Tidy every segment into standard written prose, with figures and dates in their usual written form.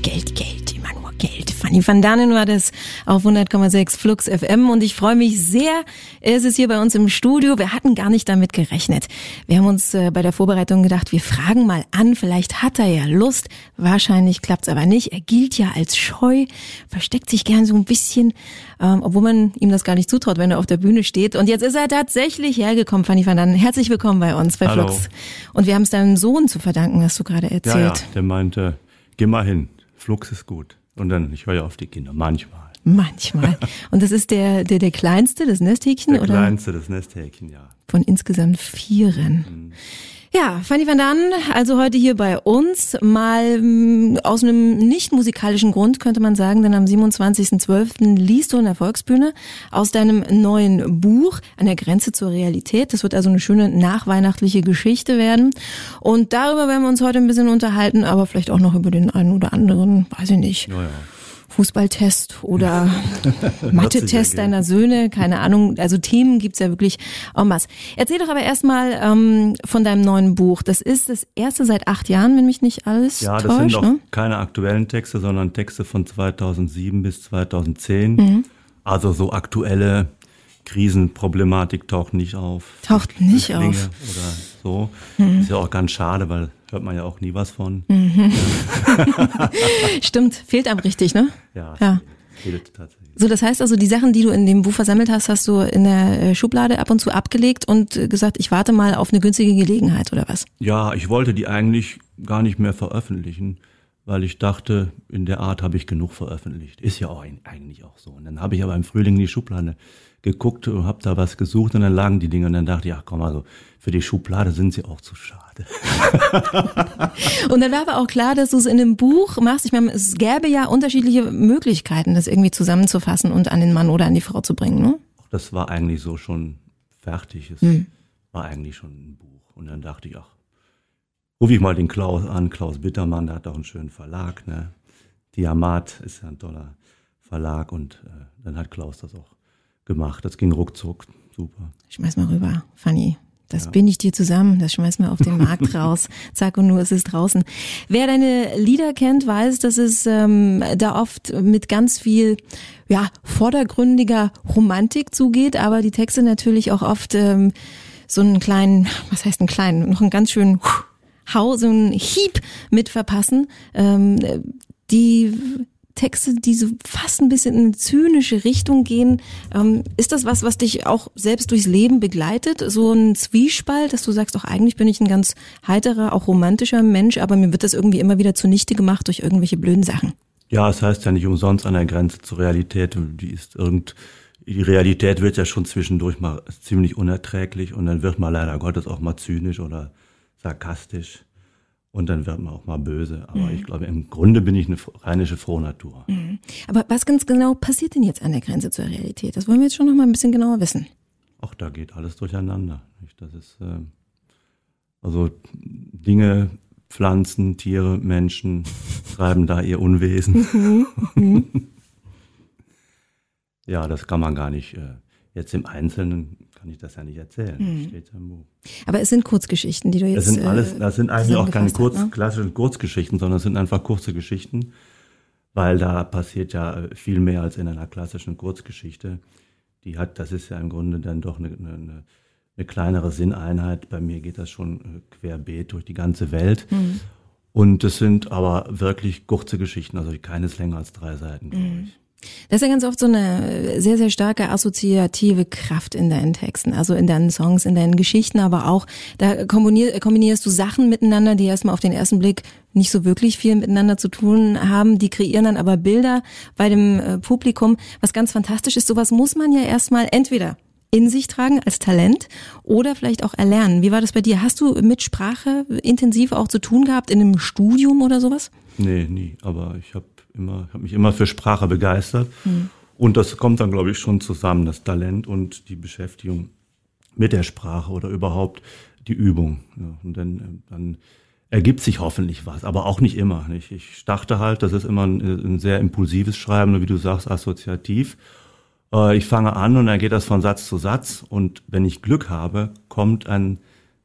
Geld, immer nur Geld. Fanny van Dannen war das auf 100,6 Flux FM und ich freue mich sehr, es ist hier bei uns im Studio. Wir hatten gar nicht damit gerechnet. Wir haben uns bei der Vorbereitung gedacht, wir fragen mal an, vielleicht hat er ja Lust. Wahrscheinlich klappt's aber nicht. Er gilt ja als scheu, versteckt sich gern so ein bisschen, obwohl man ihm das gar nicht zutraut, wenn er auf der Bühne steht. Und jetzt ist er tatsächlich hergekommen, Fanny van Dannen. Herzlich willkommen bei uns bei Hallo. Flux. Und wir haben es deinem Sohn zu verdanken, hast du gerade erzählt. Ja, der meinte, geh mal hin, Flux ist gut. Und dann, ich höre ja auf die Kinder, manchmal. Und das ist der Kleinste, das Nesthäkchen? Der Kleinste, das Nesthäkchen, ja. Von insgesamt 4. Ja, Fanny van Dannen, also heute hier bei uns, mal aus einem nicht musikalischen Grund, könnte man sagen, denn am 27.12. liest du in der Volksbühne aus deinem neuen Buch An der Grenze zur Realität. Das wird also eine schöne nachweihnachtliche Geschichte werden. Und darüber werden wir uns heute ein bisschen unterhalten, aber vielleicht auch noch über den einen oder anderen, weiß ich nicht. Ja. Fußballtest oder Mathe-Test deiner Söhne, keine Ahnung. Also Themen gibt's ja wirklich en masse. Erzähl doch aber erstmal von deinem neuen Buch. Das ist das erste seit 8 Jahren, wenn mich nicht alles täuscht. Ja, das sind noch keine aktuellen Texte, sondern Texte von 2007 bis 2010. Mhm. Also so aktuelle Krisenproblematik taucht nicht auf. Taucht nicht auf. Oder so. Ist ja auch ganz schade, weil hört man ja auch nie was von. Stimmt, fehlt einem richtig, ne? Ja. Fehlt tatsächlich. So, das heißt also, die Sachen, die du in dem Buch versammelt hast, hast du in der Schublade ab und zu abgelegt und gesagt, ich warte mal auf eine günstige Gelegenheit, oder was? Ja, ich wollte die eigentlich gar nicht mehr veröffentlichen, weil ich dachte, in der Art habe ich genug veröffentlicht. Ist ja auch eigentlich auch so. Und dann habe ich aber im Frühling in die Schublade geguckt und habe da was gesucht und dann lagen die Dinge und dann dachte ich, ach komm, also für die Schublade sind sie auch zu schade. Und dann war aber auch klar, dass du es in dem Buch machst. Ich meine, es gäbe ja unterschiedliche Möglichkeiten, das irgendwie zusammenzufassen und an den Mann oder an die Frau zu bringen, ne? Das war eigentlich so schon fertig. Es war eigentlich schon ein Buch. Und dann dachte ich, ach, rufe ich mal den Klaus an, Klaus Bittermann, der hat auch einen schönen Verlag, ne? Diamat ist ja ein toller Verlag und dann hat Klaus das auch gemacht. Das ging ruckzuck, super. Schmeiß mal rüber, Fanny. Das binde ich dir zusammen, das schmeiß mal auf den Markt raus. Zack und nur, es ist draußen. Wer deine Lieder kennt, weiß, dass es da oft mit ganz viel vordergründiger Romantik zugeht, aber die Texte natürlich auch oft so einen kleinen, was heißt einen kleinen, noch einen ganz schönen Hau, so einen Hieb mit verpassen. Die Texte, die so fast ein bisschen in eine zynische Richtung gehen. Ist das was dich auch selbst durchs Leben begleitet? So ein Zwiespalt, dass du sagst, auch eigentlich bin ich ein ganz heiterer, auch romantischer Mensch, aber mir wird das irgendwie immer wieder zunichte gemacht durch irgendwelche blöden Sachen. Ja, es heißt ja nicht umsonst an der Grenze zur Realität. Die Realität wird ja schon zwischendurch mal ziemlich unerträglich und dann wird man leider Gottes auch mal zynisch oder sarkastisch. Und dann wird man auch mal böse. Aber ich glaube, im Grunde bin ich eine rheinische Frohnatur. Aber was ganz genau passiert denn jetzt an der Grenze zur Realität? Das wollen wir jetzt schon noch mal ein bisschen genauer wissen. Ach, da geht alles durcheinander. Das ist also Dinge, Pflanzen, Tiere, Menschen treiben da ihr Unwesen. Ja, das kann man gar nicht. Jetzt im Einzelnen kann ich das ja nicht erzählen. Das steht ja im Buch. Aber es sind Kurzgeschichten, die du jetzt das sind eigentlich auch keine ne? klassischen Kurzgeschichten, sondern es sind einfach kurze Geschichten, weil da passiert ja viel mehr als in einer klassischen Kurzgeschichte. Das ist ja im Grunde dann doch eine kleinere Sinneinheit. Bei mir geht das schon querbeet durch die ganze Welt. Und es sind aber wirklich kurze Geschichten, also keines länger als 3 Seiten, glaube ich. Das ist ja ganz oft so eine sehr, sehr starke assoziative Kraft in deinen Texten, also in deinen Songs, in deinen Geschichten, aber auch, da kombinierst du Sachen miteinander, die erstmal auf den ersten Blick nicht so wirklich viel miteinander zu tun haben, die kreieren dann aber Bilder bei dem Publikum, was ganz fantastisch ist. Sowas muss man ja erstmal entweder in sich tragen als Talent oder vielleicht auch erlernen. Wie war das bei dir? Hast du mit Sprache intensiv auch zu tun gehabt in einem Studium oder sowas? Nee, nie, aber ich habe mich immer für Sprache begeistert. Und das kommt dann, glaube ich, schon zusammen, das Talent und die Beschäftigung mit der Sprache oder überhaupt die Übung. Ja, und dann ergibt sich hoffentlich was, aber auch nicht immer. Nicht? Ich dachte halt, das ist immer ein sehr impulsives Schreiben, wie du sagst, assoziativ. Ich fange an und dann geht das von Satz zu Satz und wenn ich Glück habe, kommt ein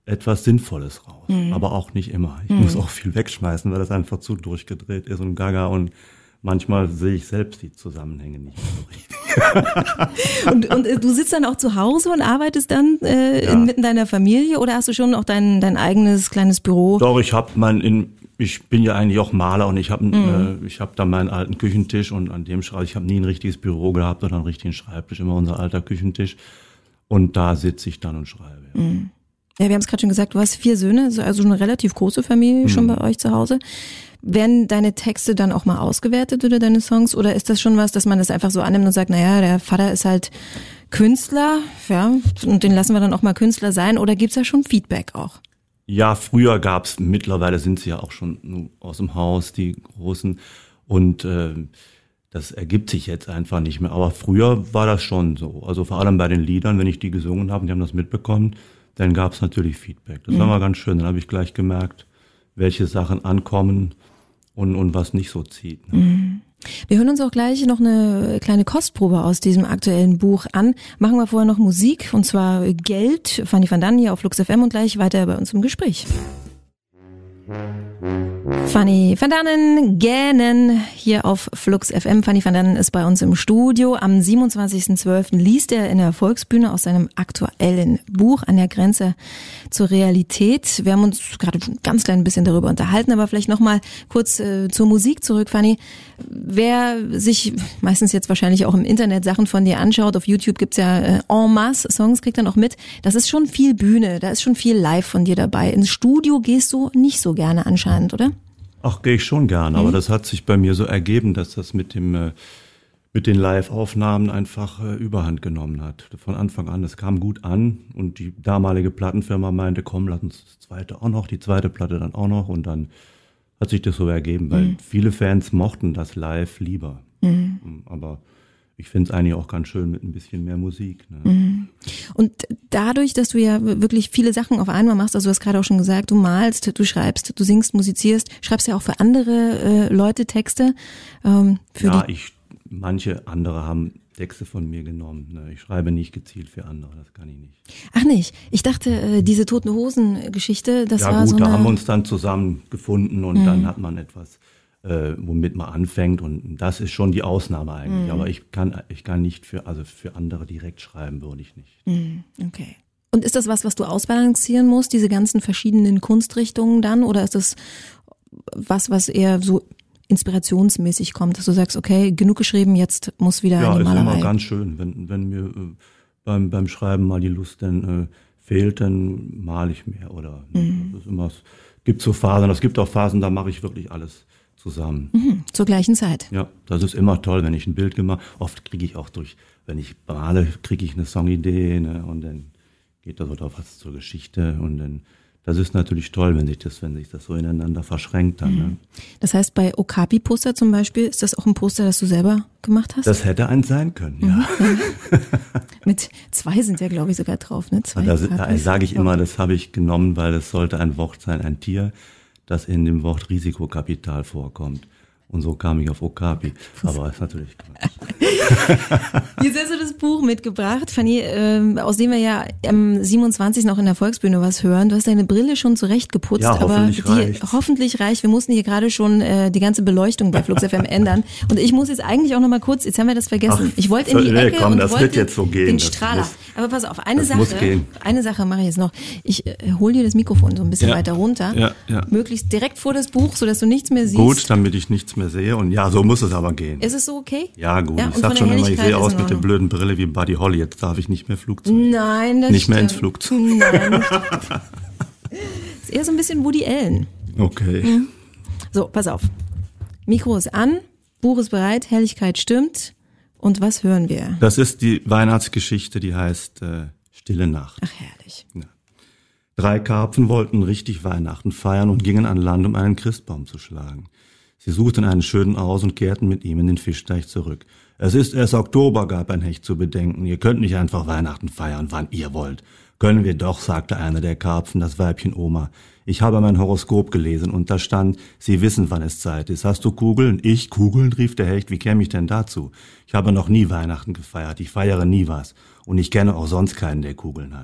etwas Sinnvolles raus. Aber auch nicht immer. Ich muss auch viel wegschmeißen, weil das einfach zu durchgedreht ist und gaga und manchmal sehe ich selbst die Zusammenhänge nicht mehr so richtig. und du sitzt dann auch zu Hause und arbeitest dann inmitten deiner Familie oder hast du schon auch dein eigenes kleines Büro? Doch, ich bin ja eigentlich auch Maler und ich habe da meinen alten Küchentisch und an dem schreibe ich. habe nie ein richtiges Büro gehabt oder einen richtigen Schreibtisch, immer unser alter Küchentisch und da sitze ich dann und schreibe. Ja. Ja, wir haben es gerade schon gesagt, du hast 4 Söhne, also eine relativ große Familie schon bei euch zu Hause. Werden deine Texte dann auch mal ausgewertet oder deine Songs oder ist das schon was, dass man das einfach so annimmt und sagt, naja, der Vater ist halt Künstler, ja, und den lassen wir dann auch mal Künstler sein oder gibt's da schon Feedback auch? Ja, früher gab's, mittlerweile sind sie ja auch schon aus dem Haus, die Großen und das ergibt sich jetzt einfach nicht mehr. Aber früher war das schon so, also vor allem bei den Liedern, wenn ich die gesungen habe und die haben das mitbekommen, dann gab's natürlich Feedback. Das war mal ganz schön, dann habe ich gleich gemerkt, welche Sachen ankommen und was nicht so zieht. Ne? Wir hören uns auch gleich noch eine kleine Kostprobe aus diesem aktuellen Buch an. Machen wir vorher noch Musik, und zwar Geld. Fanny van Dannen hier auf Flux FM und gleich weiter bei uns im Gespräch. Fanny van Dannen, Gähnen, hier auf Flux FM. Fanny van Dannen ist bei uns im Studio. Am 27.12. liest er in der Volksbühne aus seinem aktuellen Buch An der Grenze zur Realität. Wir haben uns gerade ein ganz klein bisschen darüber unterhalten, aber vielleicht nochmal kurz zur Musik zurück, Fanny. Wer sich meistens jetzt wahrscheinlich auch im Internet Sachen von dir anschaut, auf YouTube gibt's ja en masse Songs, kriegt dann auch mit. Das ist schon viel Bühne, da ist schon viel live von dir dabei. Ins Studio gehst du nicht so gerne anscheinend, oder? Ach, gehe ich schon gerne, aber das hat sich bei mir so ergeben, dass das mit den Live-Aufnahmen einfach Überhand genommen hat. Von Anfang an, es kam gut an und die damalige Plattenfirma meinte, komm, lass uns das zweite auch noch, die zweite Platte dann auch noch und dann hat sich das so ergeben, weil viele Fans mochten das live lieber. Aber ich finde es eigentlich auch ganz schön mit ein bisschen mehr Musik. Ne? Und dadurch, dass du ja wirklich viele Sachen auf einmal machst, also du hast gerade auch schon gesagt, du malst, du schreibst, du singst, musizierst, schreibst ja auch für andere Leute Texte. Manche andere haben Texte von mir genommen. Ne? Ich schreibe nicht gezielt für andere, das kann ich nicht. Ach nicht, ich dachte, diese Toten Hosen-Geschichte, das war gut, so da haben wir uns dann zusammen gefunden und dann hat man etwas, womit man anfängt und das ist schon die Ausnahme eigentlich. Aber ich kann nicht für andere direkt schreiben, würde ich nicht. Okay. Und ist das was du ausbalancieren musst, diese ganzen verschiedenen Kunstrichtungen dann, oder ist das was eher so inspirationsmäßig kommt, dass du sagst, okay, genug geschrieben, jetzt muss wieder an die Malerei? Ja, ist immer ganz schön, wenn mir beim Schreiben mal die Lust dann fehlt, dann male ich mehr oder das ist immer, es gibt so Phasen, es gibt auch Phasen, da mache ich wirklich alles zusammen. Zur gleichen Zeit? Ja, das ist immer toll, wenn ich ein Bild gemacht habe. Oft kriege ich auch wenn ich male, kriege ich eine Songidee, ne, und dann geht da so drauf was zur Geschichte und dann, das ist natürlich toll, wenn sich das so ineinander verschränkt dann. Ne? Das heißt, bei Okapi-Poster zum Beispiel, ist das auch ein Poster, das du selber gemacht hast? Das hätte eins sein können, ja. Mit 2 sind ja, glaube ich, sogar drauf, ne? 2 da sage ich immer, das habe ich genommen, weil es sollte ein Wort sein, ein Tier, das in dem Wort Risikokapital vorkommt. Und so kam ich auf Okapi. Aber ist natürlich Quatsch. Jetzt hast du das Buch mitgebracht, Fanny, aus dem wir ja am 27. noch in der Volksbühne was hören. Du hast deine Brille schon zurechtgeputzt, ja, aber hoffentlich reicht. Wir mussten hier gerade schon die ganze Beleuchtung bei Flux FM ändern. Und ich muss jetzt eigentlich auch noch mal kurz, jetzt haben wir das vergessen. Ich wollte in die Ecke und das wollte wird jetzt so gehen, den Strahler. Aber pass auf, eine Sache mache ich jetzt noch. Ich hole dir das Mikrofon so ein bisschen weiter runter. Ja. Möglichst direkt vor das Buch, sodass du nichts mehr siehst. Gut, damit ich nichts mehr sehe. Und ja, so muss es aber gehen. Ist es so okay? Ja, gut. Ja, ich sag schon immer, ich sehe aus mit der blöden Brille wie Buddy Holly. Jetzt darf ich nicht mehr Flugzeug. Nein, das nicht mehr ins Flugzeug. Nein. Ist eher so ein bisschen Woody Allen. Okay. So, pass auf. Mikro ist an, Buch ist bereit, Helligkeit stimmt. Und was hören wir? Das ist die Weihnachtsgeschichte, die heißt Stille Nacht. Ach, herrlich. Ja. 3 Karpfen wollten richtig Weihnachten feiern und gingen an Land, um einen Christbaum zu schlagen. Sie suchten einen schönen aus und kehrten mit ihm in den Fischteich zurück. Es ist erst Oktober, gab ein Hecht zu bedenken. Ihr könnt nicht einfach Weihnachten feiern, wann ihr wollt. Können wir doch, sagte einer der Karpfen, das Weibchen Oma. Ich habe mein Horoskop gelesen und da stand, Sie wissen, wann es Zeit ist. Hast du Kugeln? Ich? Kugeln? Rief der Hecht. Wie käme ich denn dazu? Ich habe noch nie Weihnachten gefeiert. Ich feiere nie was. Und ich kenne auch sonst keinen, der Kugeln hat.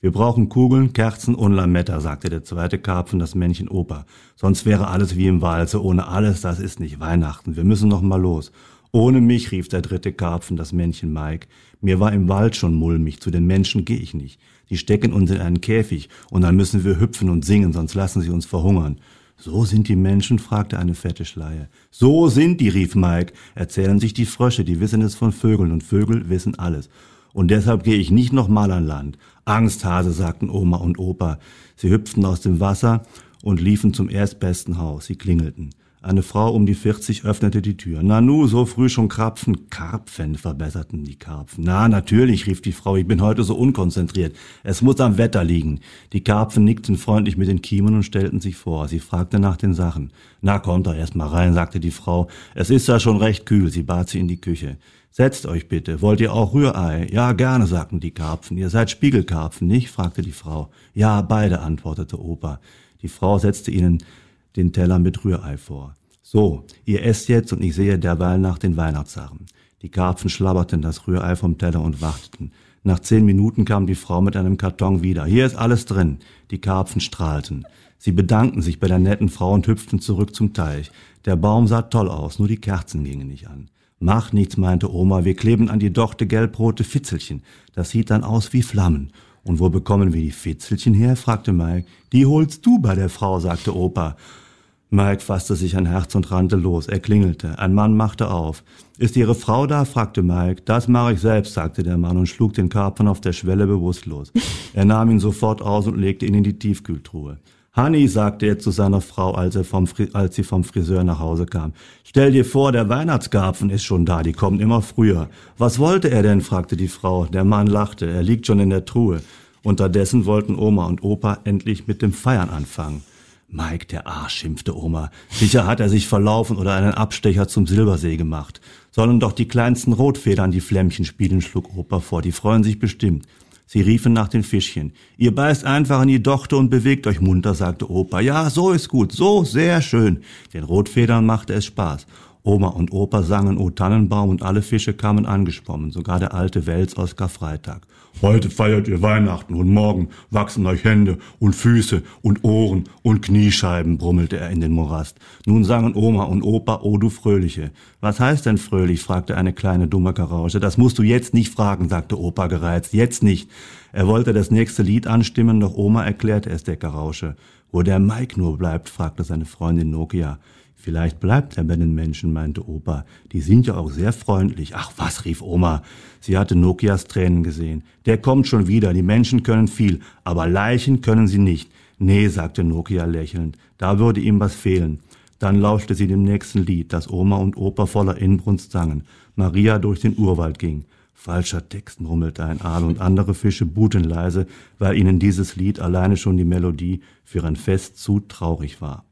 Wir brauchen Kugeln, Kerzen und Lametta, sagte der zweite Karpfen, das Männchen Opa. Sonst wäre alles wie im Walze. Ohne alles, das ist nicht Weihnachten. Wir müssen noch mal los. Ohne mich, rief der dritte Karpfen, das Männchen Mike. Mir war im Wald schon mulmig. Zu den Menschen gehe ich nicht. Die stecken uns in einen Käfig und dann müssen wir hüpfen und singen, sonst lassen sie uns verhungern. So sind die Menschen, fragte eine fette Schleie. So sind die, rief Mike. Erzählen sich die Frösche, die wissen es von Vögeln und Vögel wissen alles. Und deshalb gehe ich nicht noch mal an Land. Angsthase, sagten Oma und Opa. Sie hüpften aus dem Wasser und liefen zum erstbesten Haus. Sie klingelten. Eine Frau um die 40 öffnete die Tür. Nanu, so früh schon Krapfen? Karpfen, verbesserten die Karpfen. Na, natürlich, rief die Frau, ich bin heute so unkonzentriert. Es muss am Wetter liegen. Die Karpfen nickten freundlich mit den Kiemen und stellten sich vor. Sie fragte nach den Sachen. Na, kommt doch erst mal rein, sagte die Frau. Es ist ja schon recht kühl. Sie bat sie in die Küche. Setzt euch bitte. Wollt ihr auch Rührei? Ja, gerne, sagten die Karpfen. Ihr seid Spiegelkarpfen, nicht? Fragte die Frau. Ja, beide, antwortete Opa. Die Frau setzte ihnen den Teller mit Rührei vor. So, ihr esst jetzt und ich sehe derweil nach den Weihnachtssachen. Die Karpfen schlabberten das Rührei vom Teller und warteten. Nach 10 Minuten kam die Frau mit einem Karton wieder. Hier ist alles drin. Die Karpfen strahlten. Sie bedankten sich bei der netten Frau und hüpften zurück zum Teich. Der Baum sah toll aus, nur die Kerzen gingen nicht an. Mach nichts, meinte Oma, wir kleben an die Dochte gelbrote Fitzelchen. Das sieht dann aus wie Flammen. Und wo bekommen wir die Fitzelchen her, fragte Mike. Die holst du bei der Frau, sagte Opa. Mike fasste sich ein Herz und rannte los. Er klingelte. Ein Mann machte auf. Ist Ihre Frau da? fragte Mike. Das mache ich selbst, sagte der Mann und schlug den Karpfen auf der Schwelle bewusstlos. Er nahm ihn sofort aus und legte ihn in die Tiefkühltruhe. Hanni, sagte er zu seiner Frau, als sie vom Friseur nach Hause kam. Stell dir vor, der Weihnachtskarpfen ist schon da, die kommen immer früher. Was wollte er denn? fragte die Frau. Der Mann lachte. Er liegt schon in der Truhe. Unterdessen wollten Oma und Opa endlich mit dem Feiern anfangen. Mike, der Arsch, schimpfte Oma. Sicher hat er sich verlaufen oder einen Abstecher zum Silbersee gemacht. Sollen doch die kleinsten Rotfedern die Flämmchen spielen, schlug Opa vor. Die freuen sich bestimmt. Sie riefen nach den Fischchen. Ihr beißt einfach in die Dochte und bewegt euch munter, sagte Opa. Ja, so ist gut, so, sehr schön. Den Rotfedern machte es Spaß. Oma und Opa sangen O Tannenbaum und alle Fische kamen angeschwommen, sogar der alte Wels aus Karfreitag. Heute feiert ihr Weihnachten und morgen wachsen euch Hände und Füße und Ohren und Kniescheiben, brummelte er in den Morast. Nun sangen Oma und Opa, O du Fröhliche. Was heißt denn fröhlich, fragte eine kleine dumme Karausche. Das musst du jetzt nicht fragen, sagte Opa gereizt, jetzt nicht. Er wollte das nächste Lied anstimmen, doch Oma erklärte es der Karausche. Wo der Mike nur bleibt, fragte seine Freundin Nokia. Vielleicht bleibt er bei den Menschen, meinte Opa. Die sind ja auch sehr freundlich. Ach was, rief Oma. Sie hatte Nokias Tränen gesehen. Der kommt schon wieder. Die Menschen können viel, aber Leichen können sie nicht. Nee, sagte Nokia lächelnd. Da würde ihm was fehlen. Dann lauschte sie dem nächsten Lied, das Oma und Opa voller Inbrunst sangen. Maria durch den Urwald ging. Falscher Text, murmelte ein Aal und andere Fische buhten leise, weil ihnen dieses Lied alleine schon die Melodie für ein Fest zu traurig war.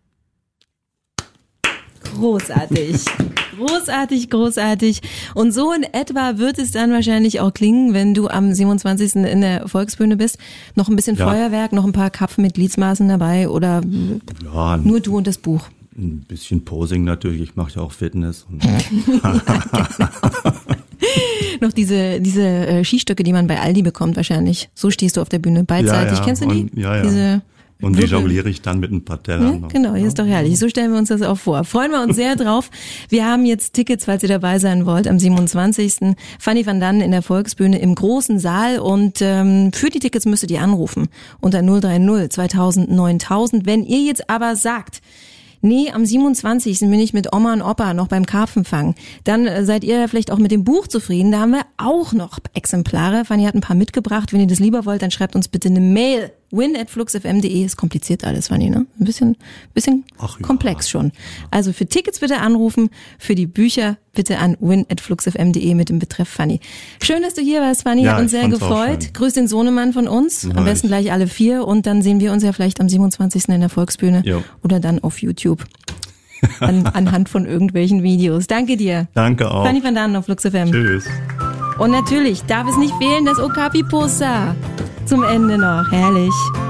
Großartig, großartig, großartig. Und so in etwa wird es dann wahrscheinlich auch klingen, wenn du am 27. in der Volksbühne bist. Noch ein bisschen Feuerwerk, noch ein paar Karpfen mit Gliedmaßen dabei oder nur du und das Buch? Ein bisschen Posing natürlich, ich mache ja auch Fitness. Noch diese Skistöcke, die man bei Aldi bekommt wahrscheinlich. So stehst du auf der Bühne, beidseitig. Ja. Kennst du die? Ja. Und die jongliere ich dann mit ein paar Tellern. Ja, genau, hier ist doch herrlich. So stellen wir uns das auch vor. Freuen wir uns sehr drauf. Wir haben jetzt Tickets, falls ihr dabei sein wollt, am 27. Fanny van Dannen in der Volksbühne im großen Saal. Und für die Tickets müsstet ihr anrufen unter 030 2000 9000. Wenn ihr jetzt aber sagt, nee, am 27. bin ich mit Oma und Opa noch beim Karpfenfang. Dann seid ihr vielleicht auch mit dem Buch zufrieden. Da haben wir auch noch Exemplare. Fanny hat ein paar mitgebracht. Wenn ihr das lieber wollt, dann schreibt uns bitte eine Mail. win@fluxfm.de. Ist kompliziert alles, Fanny, ne? Ein bisschen komplex schon. Also für Tickets bitte anrufen, für die Bücher bitte an win@fluxfm.de mit dem Betreff Fanny. Schön, dass du hier warst, Fanny. Hat uns sehr gefreut. Grüß den Sohnemann von uns. Am besten gleich alle 4. Und dann sehen wir uns ja vielleicht am 27. in der Volksbühne oder dann auf YouTube. Anhand von irgendwelchen Videos. Danke dir. Danke auch. Fanny van Dannen auf Flux FM. Tschüss. Und natürlich darf es nicht fehlen, das Okapi-Poster. Zum Ende noch. Herrlich.